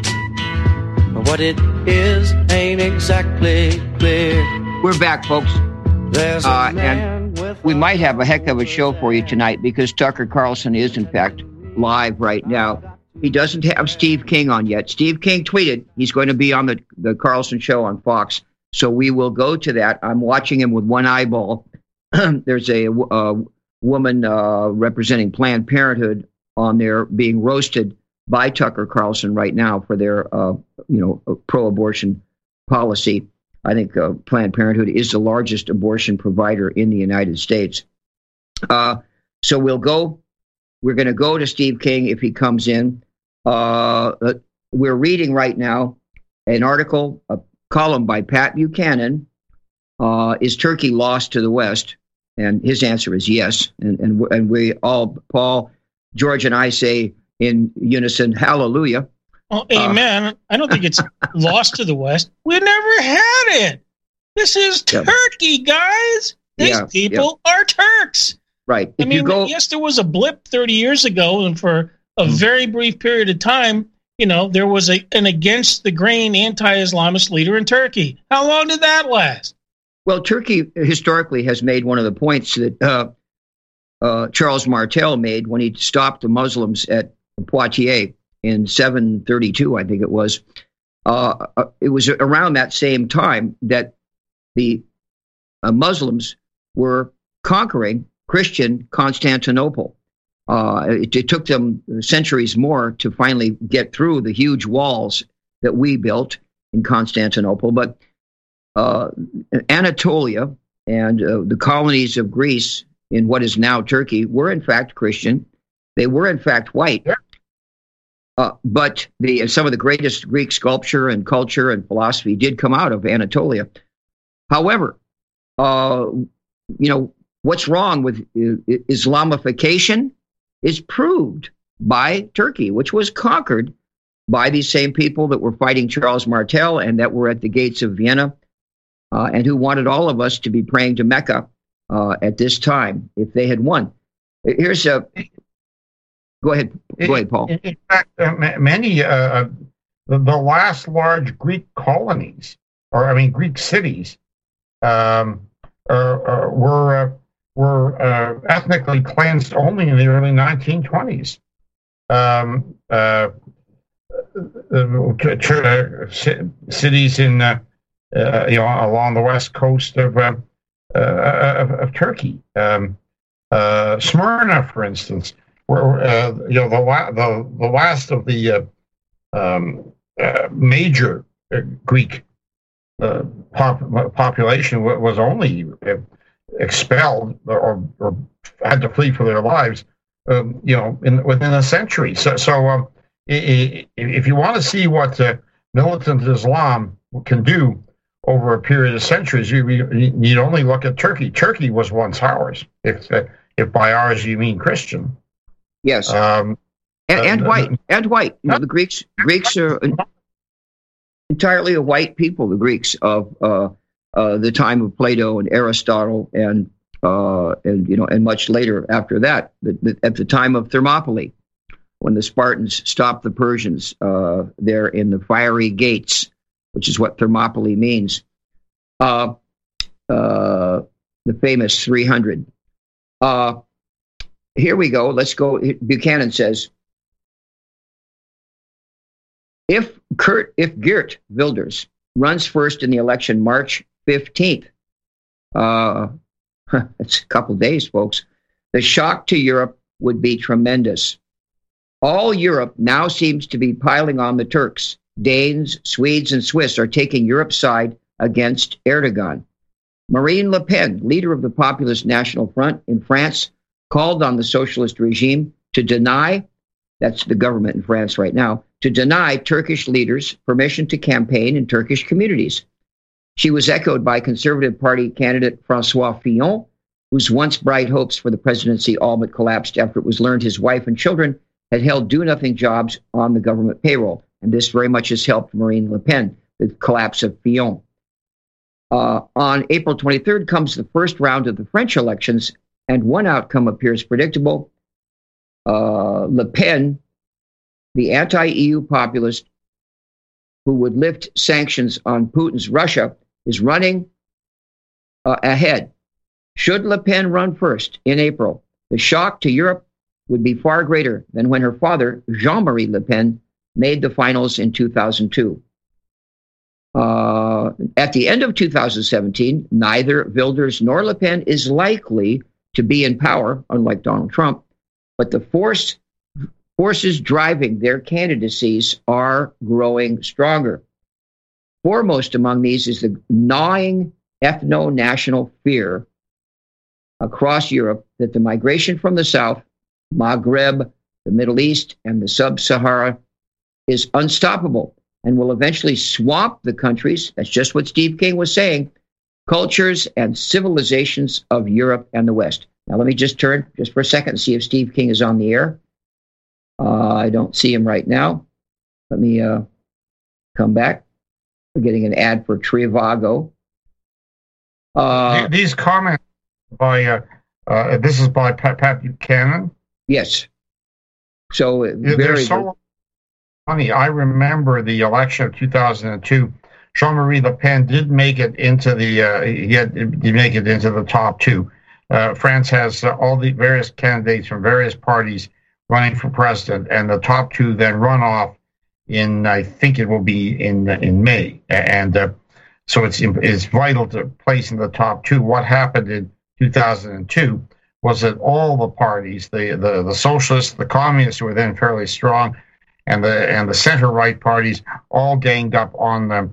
What it is ain't exactly clear. We're back, folks. There's uh, and we might have a heck of a show for you tonight because Tucker Carlson is, in fact, live right now. He doesn't have Steve King on yet. Steve King tweeted he's going to be on the, the Carlson show on Fox. So we will go to that. I'm watching him with one eyeball. There's a, a woman uh, representing Planned Parenthood on there being roasted by Tucker Carlson right now for their, uh, you know, pro-abortion policy. I think uh, Planned Parenthood is the largest abortion provider in the United States. Uh, so we'll go. We're going to go to Steve King if he comes in. Uh, we're reading right now an article, a column by Pat Buchanan. Uh, is Turkey lost to the West? And his answer is yes. And and and we all, Paul, George, and I say in unison, hallelujah. Well, amen. Uh, I don't think it's lost to the West. We never had it. This is yeah. Turkey, guys. These yeah, people yeah. are Turks. Right. If I mean, you go, yes, there was a blip thirty years ago, and for a mm-hmm. very brief period of time, you know, there was a, an against-the-grain anti-Islamist leader in Turkey. How long did that last? Well, Turkey historically has made one of the points that uh, uh, Charles Martel made when he stopped the Muslims at Poitiers in seven thirty-two, I think it was. Uh, it was around that same time that the uh, Muslims were conquering Christian Constantinople. Uh, it, it took them centuries more to finally get through the huge walls that we built in Constantinople, but uh, Anatolia and uh, the colonies of Greece in what is now Turkey were in fact Christian. They were in fact white. Yeah. Uh, but the some of the greatest Greek sculpture and culture and philosophy did come out of Anatolia. However, uh, you know, what's wrong with uh, Islamification is proved by Turkey, which was conquered by these same people that were fighting Charles Martel and that were at the gates of Vienna uh, and who wanted all of us to be praying to Mecca uh, at this time if they had won. Here's a... Go ahead, go ahead, Paul. In fact, uh, many, uh, the, the last large Greek colonies, or I mean Greek cities, um, uh, uh, were uh, were uh, ethnically cleansed only in the early nineteen twenties. Um, uh, uh, cities in uh, uh, you know along the west coast of uh, uh, of, of Turkey, um, uh, Smyrna, for instance. Where, uh, you know, the, la- the the last of the uh, um, uh, major uh, Greek uh, pop- population w- was only uh, expelled or, or had to flee for their lives, um, you know, in, within a century. So, so um, I- I- if you want to see what uh, militant Islam can do over a period of centuries, you, you need only look at Turkey. Turkey was once ours, if uh, if by ours you mean Christian. Yes, um, and, and uh, white, and white. You know, the Greeks, Greeks are entirely a white people. The Greeks of uh, uh, the time of Plato and Aristotle, and uh, and you know, and much later after that, the, the, at the time of Thermopylae, when the Spartans stopped the Persians uh, there in the fiery gates, which is what Thermopylae means. Uh, uh, the famous three hundred. Uh, Here we go. Let's go. Buchanan says, if Kurt, if Geert Wilders runs first in the election March fifteenth, uh, it's a couple days, folks, the shock to Europe would be tremendous. All Europe now seems to be piling on the Turks. Danes, Swedes, and Swiss are taking Europe's side against Erdogan. Marine Le Pen, leader of the Populist National Front in France, called on the socialist regime to deny, that's the government in France right now, to deny Turkish leaders permission to campaign in Turkish communities. She was echoed by Conservative Party candidate Francois Fillon, whose once bright hopes for the presidency all but collapsed after it was learned his wife and children had held do-nothing jobs on the government payroll. And this very much has helped Marine Le Pen, the collapse of Fillon. Uh, on April twenty-third comes the first round of the French elections, and one outcome appears predictable. Uh, Le Pen, the anti-E U populist who would lift sanctions on Putin's Russia, is running uh, ahead. Should Le Pen run first in April, the shock to Europe would be far greater than when her father, Jean-Marie Le Pen, made the finals in two thousand two. Uh, at the end of two thousand seventeen, neither Wilders nor Le Pen is likely to be in power, unlike Donald Trump, but the force, forces driving their candidacies are growing stronger. Foremost among these is the gnawing ethno-national fear across Europe that the migration from the South, Maghreb, the Middle East, and the Sub-Sahara is unstoppable and will eventually swamp the countries, that's just what Steve King was saying, cultures and civilizations of Europe and the West. Now, let me just turn just for a second and see if Steve King is on the air. Uh, I don't see him right now. Let me uh, come back. We're getting an ad for Trivago. Uh, These comments by, uh, uh, this is by Pat, Pat Buchanan? Yes. So, yeah, very they're so funny. I remember the election of two thousand two. Jean-Marie Le Pen did make it into the, uh, he had did make it into the top two. Uh, France has uh, all the various candidates from various parties running for president, and the top two then run off in, I think it will be in in May. And uh, so it's it's vital to place in the top two. What happened in two thousand two was that all the parties, the, the, the socialists, the communists, who were then fairly strong, and the and the center-right parties all ganged up on them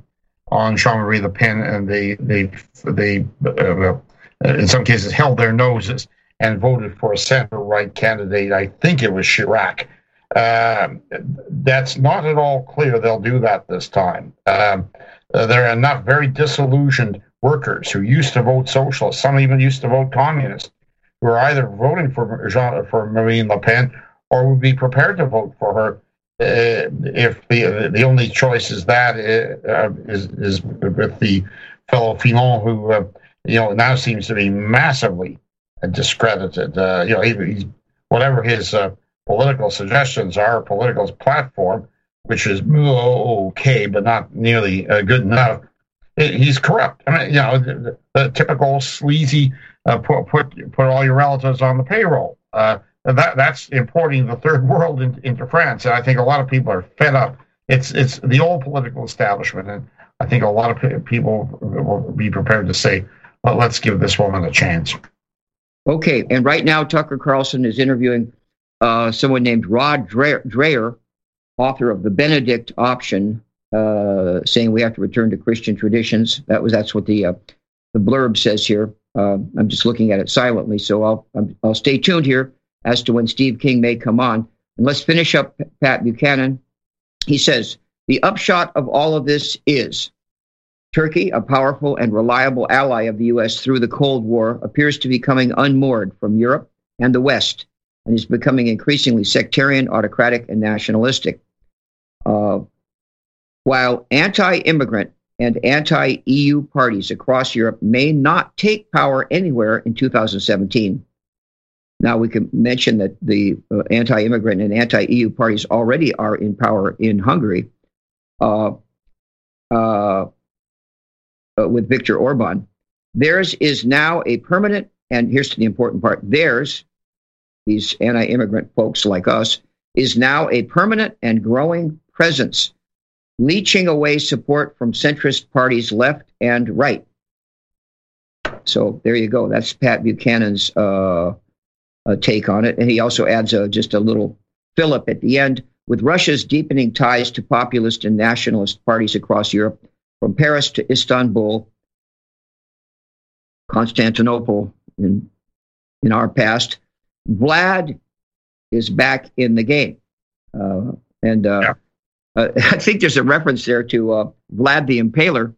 on Jean-Marie Le Pen, and they they they uh, in some cases held their noses and voted for a center-right candidate. I think it was Chirac. Uh, that's not at all clear they'll do that this time. Um, uh, there are enough very disillusioned workers who used to vote socialist, some even used to vote communist, who are either voting for Jean, for Marine Le Pen or would be prepared to vote for her uh, if the the only choice is that uh, is is with the fellow Fillon, who uh, you know now seems to be massively discredited. Uh, you know, he, he's, whatever his uh, political suggestions are, political platform, which is okay but not nearly uh, good enough. He's corrupt. I mean, you know, the, the typical sleazy uh, put put put all your relatives on the payroll. Uh, that that's importing the third world in, into France, and I think a lot of people are fed up. It's it's the old political establishment, and I think a lot of people will be prepared to say, well, "Let's give this woman a chance." Okay, and right now Tucker Carlson is interviewing uh, someone named Rod Dreher, Dreher, author of The Benedict Option. Uh, saying we have to return to Christian traditions. That was that's what the uh, the blurb says here. Uh, I'm just looking at it silently, so I'll I'm, I'll stay tuned here as to when Steve King may come on. And let's finish up Pat Buchanan. He says the upshot of all of this is Turkey, a powerful and reliable ally of the U S through the Cold War, appears to be becoming unmoored from Europe and the West, and is becoming increasingly sectarian, autocratic, and nationalistic. Uh, While anti-immigrant and anti-E U parties across Europe may not take power anywhere in two thousand seventeen. Now, we can mention that the uh, anti-immigrant and anti-E U parties already are in power in Hungary uh, uh, uh, with Viktor Orban. Theirs is now a permanent, and here's the important part, theirs, these anti-immigrant folks like us, is now a permanent and growing presence, leeching away support from centrist parties left and right. So there you go. That's Pat Buchanan's uh, uh, take on it. And he also adds uh, just a little fillip at the end. With Russia's deepening ties to populist and nationalist parties across Europe, from Paris to Istanbul, Constantinople in, in our past, Vlad is back in the game. Uh, and uh, yeah. Uh, I think there's a reference there to uh, Vlad the Impaler,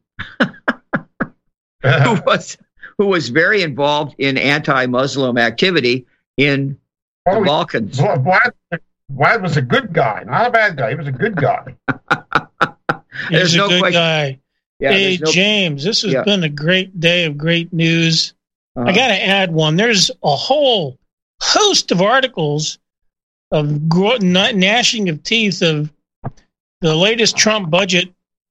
who was who was very involved in anti-Muslim activity in oh, the Balkans. Vlad, Vlad was a good guy, not a bad guy. He was a good guy. He's a no good question. guy. Yeah, hey, no, James, this has yeah. been a great day of great news. Uh-huh. I got to add one. There's a whole host of articles of gro- gnashing of teeth of the latest Trump budget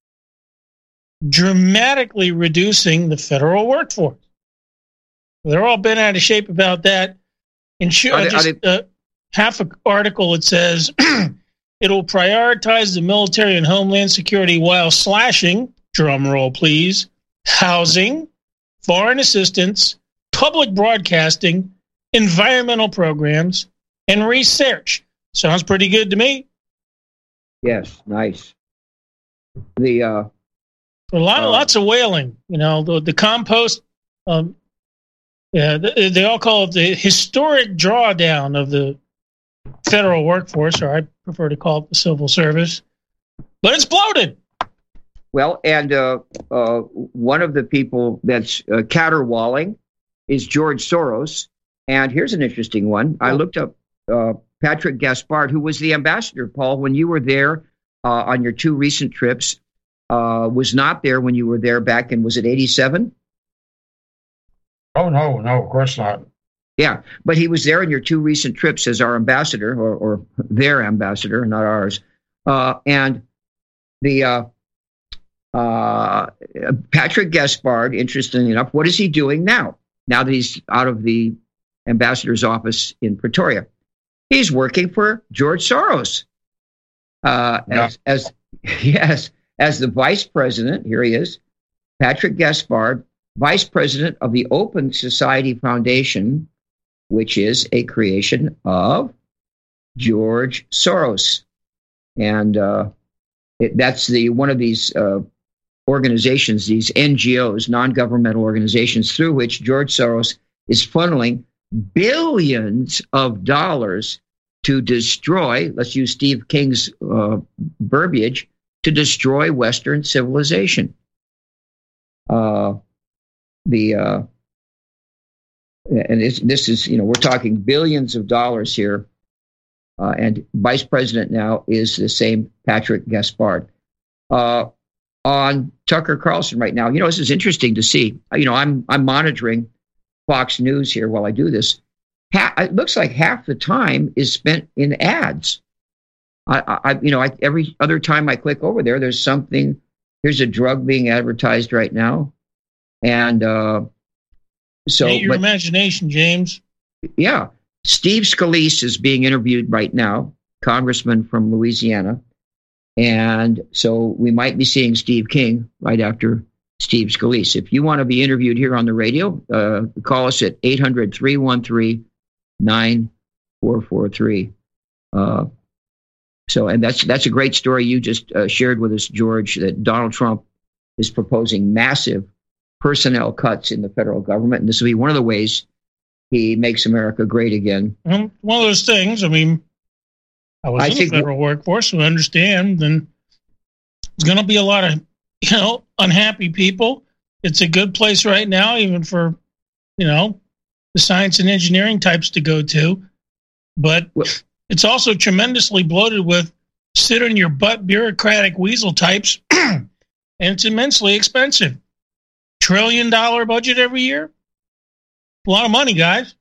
dramatically reducing the federal workforce. They're all bent out of shape about that. In sure, they, just they, uh, half an article, it says it'll prioritize the military and homeland security while slashing, drum roll please, housing, foreign assistance, public broadcasting, environmental programs, and research. Sounds pretty good to me. Yes, nice. The uh, a lot, uh, lots of whaling. You know, the, the compost. Um, yeah, they, they all call it the historic drawdown of the federal workforce, or I prefer to call it the civil service. But it's bloated. Well, and uh, uh, one of the people that's uh, caterwauling is George Soros. And here's an interesting one. I looked up uh, Patrick Gaspard, who was the ambassador, Paul, when you were there uh, on your two recent trips, uh, was not there when you were there back in, was it eighty-seven? Oh, no, no, of course not. Yeah, but he was there in your two recent trips as our ambassador, or, or their ambassador, not ours. Uh, and the uh, uh, Patrick Gaspard, interestingly enough, what is he doing now? Now that he's out of the ambassador's office in Pretoria, he's working for George Soros uh, yeah. as, as yes, as the vice president. Here he is, Patrick Gaspard, vice president of the Open Society Foundation, which is a creation of George Soros, and uh, it, that's the one of these uh, organizations, these N G Os, non-governmental organizations, through which George Soros is funneling billions of dollars to destroy, let's use Steve King's uh, verbiage, to destroy Western civilization. Uh, the uh, and this, this is, you know, we're talking billions of dollars here. Uh, and Vice President now is the same Patrick Gaspard. Uh, on Tucker Carlson right now, you know, this is interesting to see. You know, I'm I'm monitoring Fox News here while I do this. Ha- it looks like half the time is spent in ads. I, I you know, I, every other time I click over there, there's something. Here's a drug being advertised right now, and uh, so Hate your but, imagination, James. Yeah, Steve Scalise is being interviewed right now, congressman from Louisiana, and so we might be seeing Steve King right after Steve Scalise. If you want to be interviewed here on the radio, uh, call us at eight hundred, three one three, nine four four three. Uh, so, and that's that's a great story you just uh, shared with us, George, that Donald Trump is proposing massive personnel cuts in the federal government, and this will be one of the ways he makes America great again. Um, one of those things. I mean, I was I in think the federal workforce, so I understand. And there's going to be a lot of, you know, unhappy people. It's a good place right now, even for, you know, the science and engineering types to go to. But well, it's also tremendously bloated with sit on your butt bureaucratic weasel types, and it's immensely expensive. Trillion dollar budget every year. A lot of money, guys.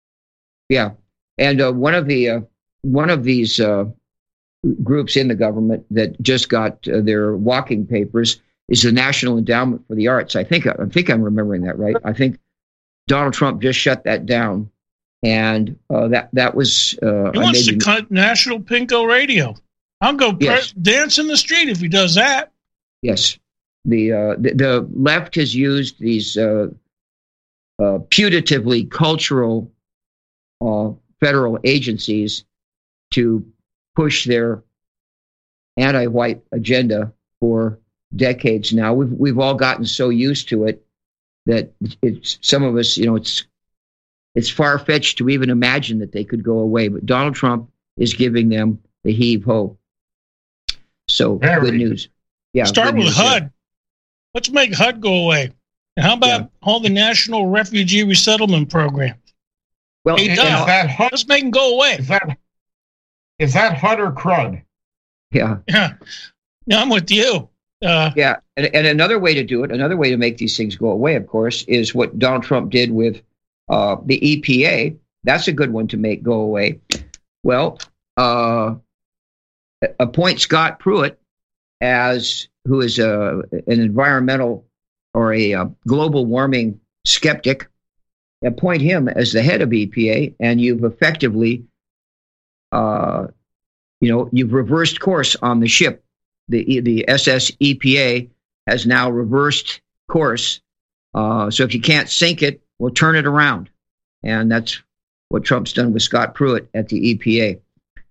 Yeah, and uh, one of the uh, one of these uh, groups in the government that just got uh, their walking papers is the National Endowment for the Arts. I think I think I'm remembering that right. I think Donald Trump just shut that down, and uh, that that was. Uh, he wants maybe, to cut National Pinko Radio. I'll go yes. pre- dance in the street if he does that. Yes, the uh, the, the left has used these. Uh, Uh, putatively cultural uh, federal agencies to push their anti-white agenda for decades now. We've we've all gotten so used to it that it's some of us, you know, it's it's far-fetched to even imagine that they could go away. But Donald Trump is giving them the heave-ho. So Very good news. Yeah. Start with news, H U D. Yeah. Let's make H U D go away. And how about yeah. all the National Refugee Resettlement Programs? Well, hey, is Doug, that H U D? Let's make them go away. Is that is that H U D or crud? Yeah. Yeah. Yeah, I'm with you. Uh, yeah, and, and another way to do it, another way to make these things go away, of course, is what Donald Trump did with uh, the E P A. That's a good one to make go away. Well, uh, appoint Scott Pruitt as who is a, an environmental or a uh, global warming skeptic, appoint him as the head of E P A, and you've effectively, uh, you know, you've reversed course on the ship. The the S S E P A has now reversed course. Uh, so if you can't sink it, we'll turn it around, and that's what Trump's done with Scott Pruitt at the E P A.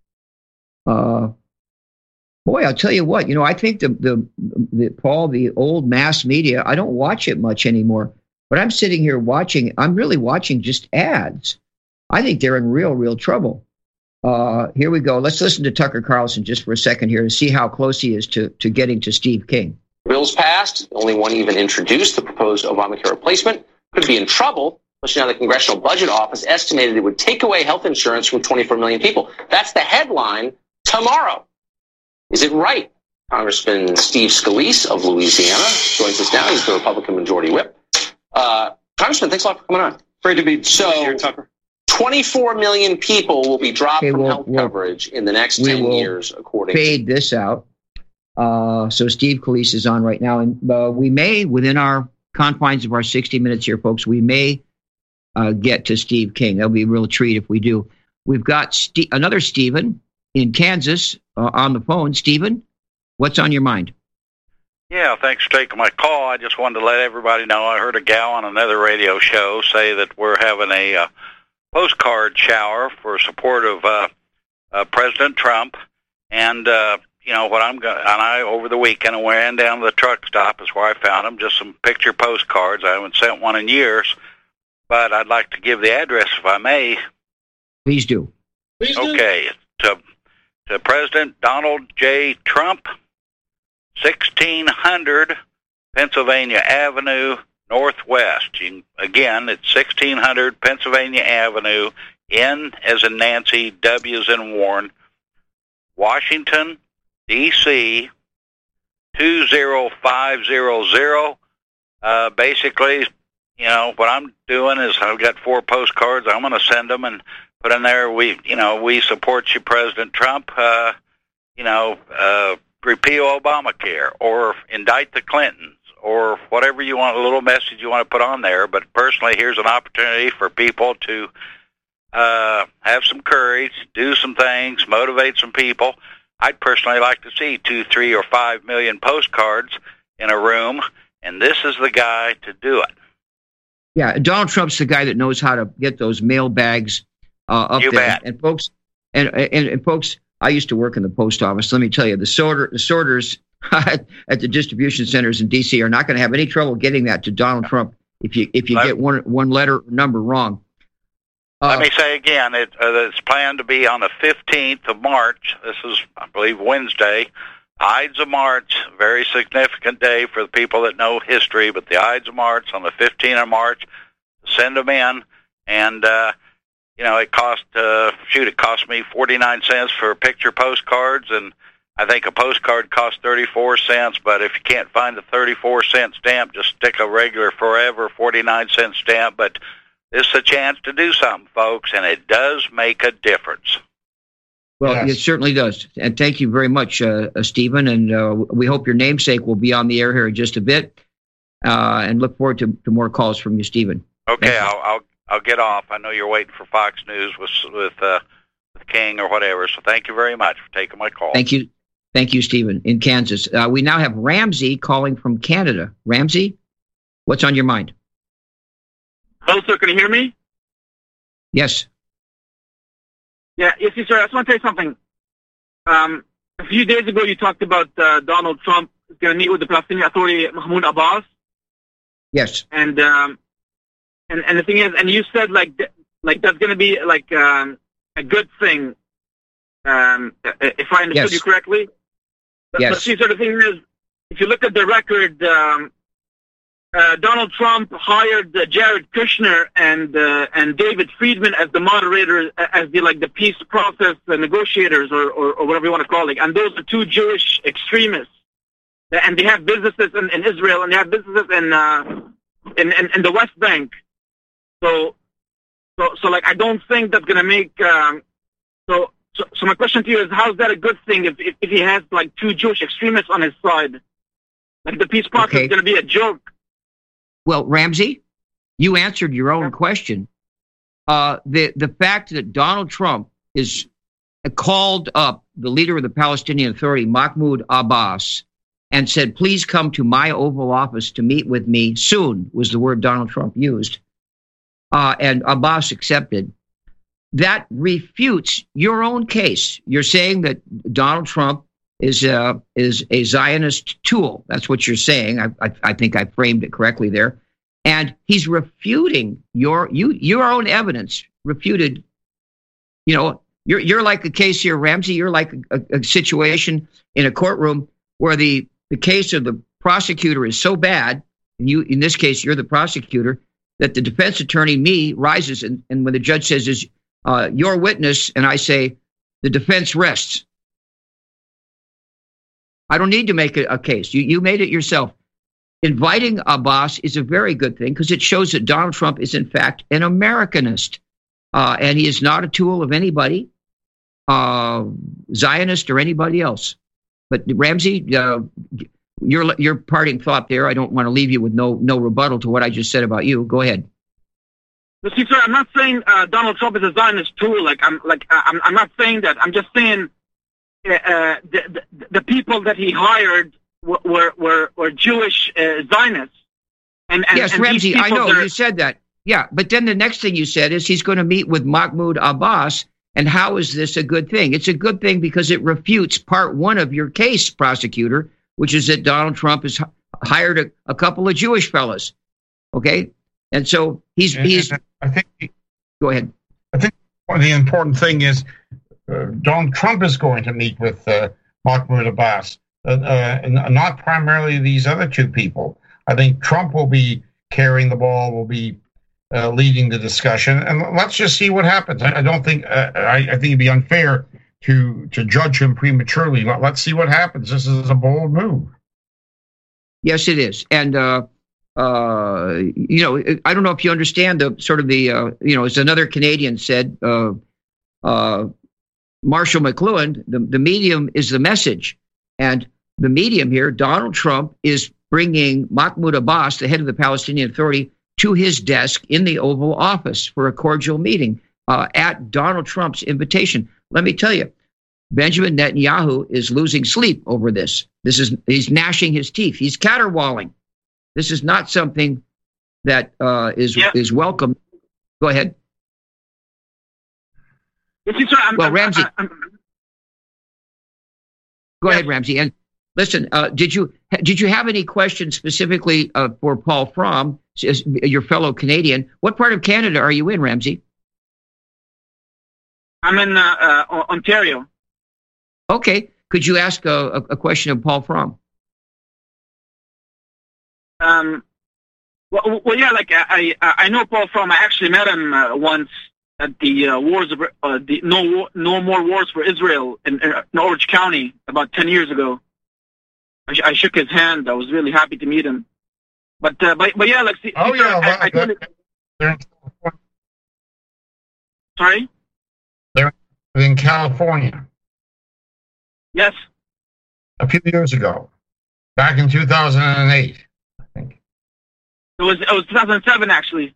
Uh, Boy, I'll tell you what, you know, I think the, the, the, Paul, the old mass media, I don't watch it much anymore, but I'm sitting here watching, I'm really watching just ads. I think they're in real, real trouble. Uh, here we go. Let's listen to Tucker Carlson just for a second here to see how close he is to, to getting to Steve King. Bills passed, the only one even introduced, the proposed Obamacare replacement, could be in trouble, especially now the Congressional Budget Office estimated it would take away health insurance from twenty-four million people. That's the headline tomorrow. Is it right? Congressman Steve Scalise of Louisiana joins us now. He's the Republican Majority Whip. Uh, Congressman, thanks a lot for coming on. Great to be so, here, Tucker. twenty-four million people will be dropped okay, from we'll, health we'll, coverage in the next ten years, according fade to... this out. Uh, so Steve Scalise is on right now. And uh, we may, within our confines of our sixty minutes here, folks, we may uh, get to Steve King. That'll be a real treat if we do. We've got St- another Stephen in Kansas uh, on the phone. Stephen, what's on your mind? Yeah, thanks for taking my call. I just wanted to let everybody know I heard a gal on another radio show say that we're having a uh, postcard shower for support of uh, uh, President Trump, and uh, you know, what I'm going, and I over the weekend I went down to the truck stop is where I found them. Just some picture postcards. I haven't sent one in years, but I'd like to give the address if I may. Please do. Please do. Okay, to to President Donald J. Trump, sixteen hundred Pennsylvania Avenue Northwest. You, again, it's sixteen hundred Pennsylvania Avenue, N as in Nancy, W as in Warren, Washington, D C, two zero five zero zero. Uh, basically, you know, what I'm doing is I've got four postcards. I'm going to send them and put in there, we, you know, we support you, President Trump, uh, you know, uh, repeal Obamacare or indict the Clintons or whatever you want, a little message you want to put on there. But personally, here's an opportunity for people to uh, have some courage, do some things, motivate some people. I'd personally like to see two, three, or five million postcards in a room, and this is the guy to do it. Yeah, Donald Trump's the guy that knows how to get those mail bags uh, up you there. Bet. And folks, and, and and folks, I used to work in the post office. Let me tell you, the sorter, the sorters at the distribution centers in D C are not going to have any trouble getting that to Donald Trump if you if you Let, get one one letter or number wrong. Uh, let me say again, it, uh, it's planned to be on the fifteenth of March. This is, I believe, Wednesday. Ides of March, very significant day for the people that know history, but the Ides of March on the fifteenth of March, send them in, and, uh, you know, it cost, uh, shoot, it cost me forty-nine cents for picture postcards, and I think a postcard costs thirty-four cents, but if you can't find the thirty-four cent stamp, just stick a regular forever forty-nine cent stamp, but this is a chance to do something, folks, and it does make a difference. Well, Yes. it certainly does. And thank you very much, uh, uh, Stephen. And uh, we hope your namesake will be on the air here in just a bit. Uh, and look forward to, to more calls from you, Stephen. Okay, I'll, I'll I'll get off. I know you're waiting for Fox News with with, uh, with King or whatever. So thank you very much for taking my call. Thank you. Thank you, Stephen, in Kansas. Uh, we now have Ramsey calling from Canada. Ramsey, what's on your mind? Hello, sir. Can you hear me? Yes. Yeah, yes, yes, sir. I just want to tell you something. Um, a few days ago, you talked about uh, Donald Trump is going to meet with the Palestinian Authority, Mahmoud Abbas. Yes. And um, and and the thing is, and you said like th- like that's going to be like um, a good thing, um, if I understood Yes. you correctly. But, Yes. but see, so the thing is, if you look at the record, um, uh, Donald Trump hired uh, Jared Kushner and uh, and David Friedman as the moderators, as the like the peace process the negotiators, or, or or whatever you want to call it. And those are two Jewish extremists, and they have businesses in, in Israel, and they have businesses in, uh, in in in the West Bank. So, so so like I don't think that's gonna make. Um, so so so my question to you is, how is that a good thing if if, if he has like two Jewish extremists on his side? Like the peace process Okay. is gonna be a joke. Well, Ramsey, you answered your own question. Uh, the the fact that Donald Trump is called up the leader of the Palestinian Authority, Mahmoud Abbas, and said, "Please come to my Oval Office to meet with me soon," was the word Donald Trump used, uh, and Abbas accepted. That refutes your own case. You're saying that Donald Trump is a, is a Zionist tool. That's what you're saying. I, I, I think I framed it correctly there. And he's refuting your you your own evidence. Refuted. You know, you're you're like a case here, Ramsey. You're like a, a, a situation in a courtroom where the the case of the prosecutor is so bad, and you in this case you're the prosecutor, that the defense attorney, me, rises, and, and when the judge says, "Is uh, your witness," and I say, "The defense rests." I don't need to make a, a case. You you made it yourself. Inviting Abbas is a very good thing because it shows that Donald Trump is, in fact, an Americanist. Uh, and he is not a tool of anybody, uh, Zionist or anybody else. But Ramsey, uh, your your parting thought there, I don't want to leave you with no no rebuttal to what I just said about you. Go ahead. But see, sir, I'm not saying uh, Donald Trump is a Zionist tool. Like I'm like I'm I'm not saying that. I'm just saying uh, the, the the people that he hired were were were, were Jewish uh, Zionists. And, and yes, and Ramsey, I know are, you said that. Yeah, but then the next thing you said is he's going to meet with Mahmoud Abbas, And how is this a good thing? It's a good thing because it refutes part one of your case, prosecutor, which is that Donald Trump has hired a, a couple of Jewish fellas. Okay? And so he's... And, he's. and I think... He, go ahead. I think the important thing is uh, Donald Trump is going to meet with uh, Mahmoud Abbas, uh, uh, and not primarily these other two people. I think Trump will be carrying the ball, will be uh, leading the discussion, and let's just see what happens. I, I don't think uh, I, I think it'd be unfair to to judge him prematurely. Let, let's see what happens. This is a bold move. Yes, it is, and uh, uh, you know, I don't know if you understand the sort of the uh, you know, as another Canadian said, uh, uh, Marshall McLuhan, the the medium is the message, and the medium here, Donald Trump, is bringing Mahmoud Abbas, the head of the Palestinian Authority, to his desk in the Oval Office for a cordial meeting uh, at Donald Trump's invitation. Let me tell you, Benjamin Netanyahu is losing sleep over this. This is he's gnashing his teeth. He's caterwauling. This is not something that uh, is yeah. is welcome. Go ahead. Yes, sir, I'm, well, I'm, Ramsey, I'm, I'm, go yes. ahead, Ramsey. And listen, uh, did you did you have any questions specifically uh, for Paul Fromm, your fellow Canadian? What part of Canada are you in, Ramsey? I'm in uh, uh, Ontario. Okay. Could you ask a, a question of Paul Fromm? Um. Well, well, yeah. Like I, I, I know Paul Fromm. I actually met him uh, once at the uh, wars of uh, the no no more wars for Israel in, in Orange County about ten years ago. I, sh- I shook his hand. I was really happy to meet him. But uh, but but yeah, like see, oh see, yeah, I, that, I told that, they're sorry, they're in California. Yes, a few years ago, back in two thousand eight, I think. It was it was two thousand seven actually.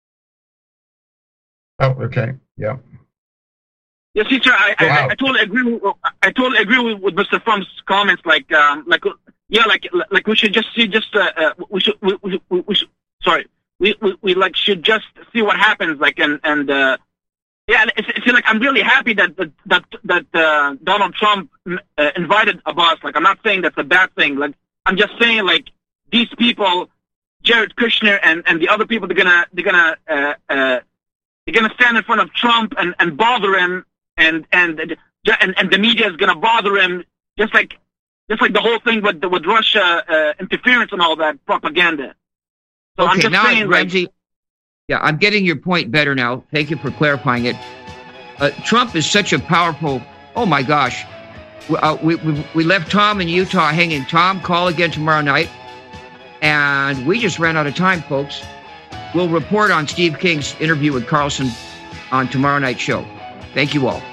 Oh, okay, yeah. Yes, teacher. I, wow. I I totally agree. With, I totally agree with, with Mister Fromm's comments. Like um like yeah like like we should just see just uh, uh we should we, we, we, we should sorry we, we we like should just see what happens like and and uh yeah it's, it's like I'm really happy that that that, that uh, Donald Trump uh, invited Abbas. Like I'm not saying that's a bad thing. Like I'm just saying like these people, Jared Kushner and and the other people, they're gonna they're gonna uh, uh they're gonna stand in front of Trump and and bother him. And and and and the media is gonna bother him, just like just like the whole thing with with Russia uh, interference and all that propaganda. So okay, I'm just now, saying, Ramsey, like, yeah, I'm getting your point better now. Thank you for clarifying it. Uh, Trump is such a powerful. Oh my gosh, uh, we, we we left Tom in Utah hanging. Tom, call again tomorrow night, and we just ran out of time, folks. We'll report on Steve King's interview with Carlson on tomorrow night's show. Thank you all.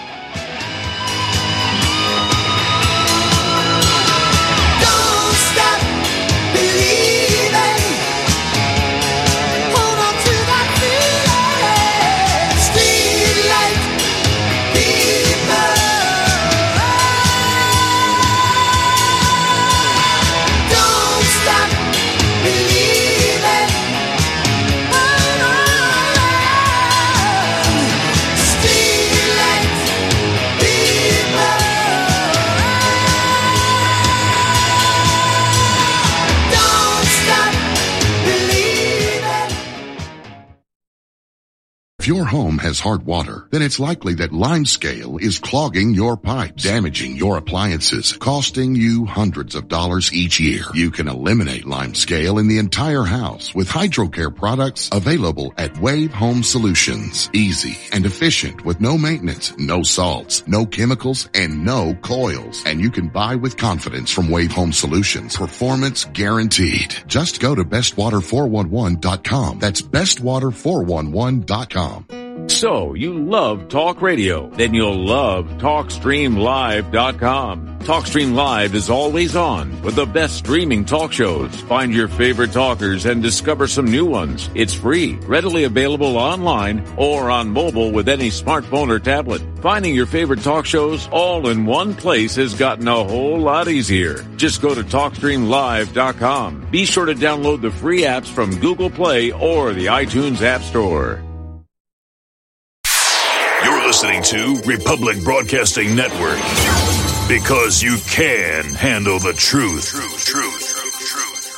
If your home has hard water, then it's likely that Limescale is clogging your pipes, damaging your appliances, costing you hundreds of dollars each year. You can eliminate Limescale in the entire house with HydroCare products available at Wave Home Solutions. Easy and efficient with no maintenance, no salts, no chemicals, and no coils. And you can buy with confidence from Wave Home Solutions. Performance guaranteed. Just go to best water four one one dot com. That's best water four one one dot com. So, you love talk radio? Then you'll love talk stream live dot com. TalkStream Live is always on with the best streaming talk shows. Find your favorite talkers and discover some new ones. It's free, readily available online or on mobile with any smartphone or tablet. Finding your favorite talk shows all in one place has gotten a whole lot easier. Just go to talk stream live dot com. Be sure to download the free apps from Google Play or the iTunes App Store. listening to Republic Broadcasting Network. Because you can handle the truth. Truth, truth.